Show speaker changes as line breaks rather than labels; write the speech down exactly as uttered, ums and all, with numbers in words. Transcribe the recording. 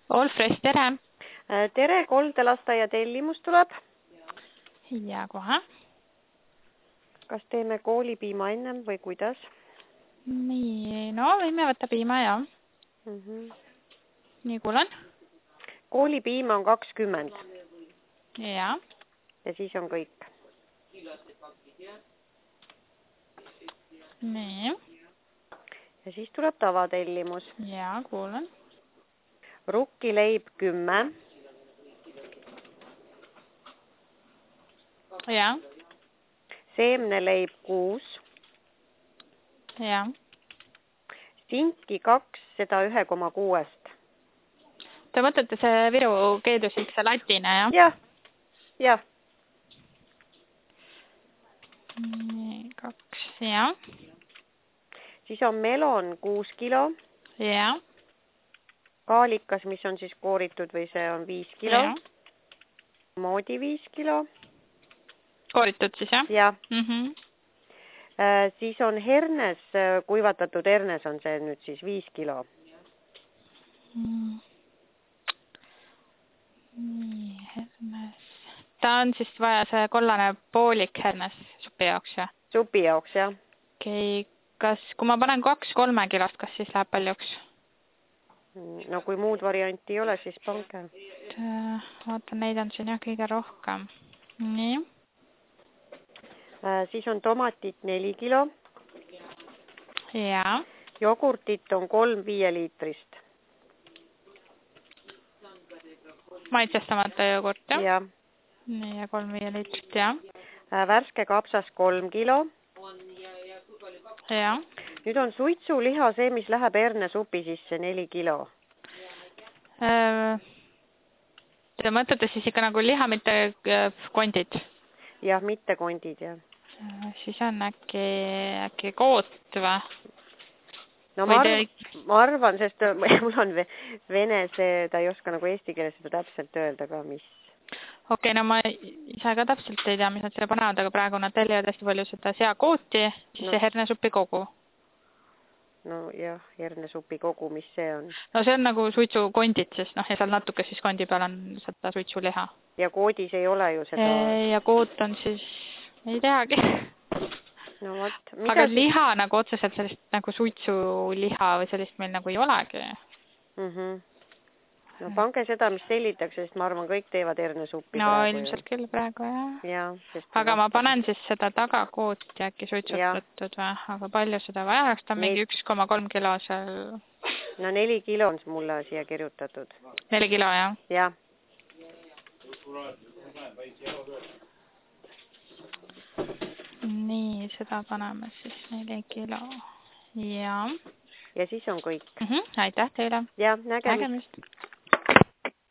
Allfresh, tere!
Tere, koldelastaja tellimus tuleb.
Ja kohe.
Kas teeme koolipiima ennem või kuidas?
Nii, no võime võtta piima, jah.
Mm -hmm.
Nii, kuulen.
Koolipiima on kakskümmend.
Ja.
Ja siis on kõik.
Nii.
Ja siis tuleb tavatellimus.
Ja, kuulen.
Rukkileib kümme.
Ja.
Seemneleib kuus.
Ja.
Sinki kaks, seda ühe koma kuuest.
Te mõtlete see Viru keedusik, see latine, jah?
Jah, jah.
Nii, kaks, jah.
Siis on melon kuus kilo.
Ja.
Kaalikas, mis on siis kooritud või see on viis kilo.
Ja.
Moodi viis kilo.
Kooritud siis, jah?
Jah.
Mm -hmm.
Äh, siis on hernes, kuivatatud hernes on see nüüd siis viis kilo.
Mm. Nii, hernes. Ta on siis vaja see kollane poolik hernes supi jaoks, jah?
Supi jaoks, jah.
Okei, kas, kui ma panen kaks kolme kilost, kas siis läheb paljuks?
No kui muud varianti ei ole, siis pange.
Vaatan, neid on siin jah kõige rohkem. Nii.
Äh, siis on tomatit neli kilo.
Ja.
Jogurtit on kolm viieliitrist.
Maitsestamata jogurt, jah?
Ja.
Nii, ja kolm viieliitrit, jah.
Äh, värske kapsas kolm kilo.
Ja.
Nüüd on suitsuliha, see, mis läheb hernesupi sisse, neli kilo.
Te mõtlete siis ikka nagu liha, mitte kondid?
Jah, mitte kondid, jah.
Siis on äkki, äkki koot või?
No ma, arv, ma arvan, sest mul on vene see, ta ei oska nagu eesti keeles seda täpselt öelda ka, mis.
Okei, okay, no ma ise ka täpselt ei tea, mis nad selle panevad, aga praegu nad tellivad hästi palju seda seakooti, siis no. See hernesupi kogu.
No jah, hernesupi kogu, mis see on?
No see on nagu suitsukondid, sest noh, ja seal natuke siis kondi peal on seda suitsuliha.
Ja koodis ei ole ju seda?
Ja koot on siis, ei teagi.
No võt.
Aga siis... liha nagu otseselt sellist nagu suitsuliha või sellist meil nagu ei olegi.
Mm -hmm. No pange seda, mis tellitakse, sest ma arvan, kõik teevad hernesuppi.
No praegu, ilmselt küll praegu, jah.
Ja,
aga ma panen siis seda tagakooti äkki suitsutatud või, aga palju seda vaja oleks, ta on mingi üks koma kolm kilo seal.
No neli kilo on mulle siia kirjutatud.
Neli kilo, jah?
Jah.
Nii, seda paneme siis neli kilo. Ja.
Ja siis on kõik.
Mm -hmm. Aitäh teile.
Ja, nägemist.
Nägemist.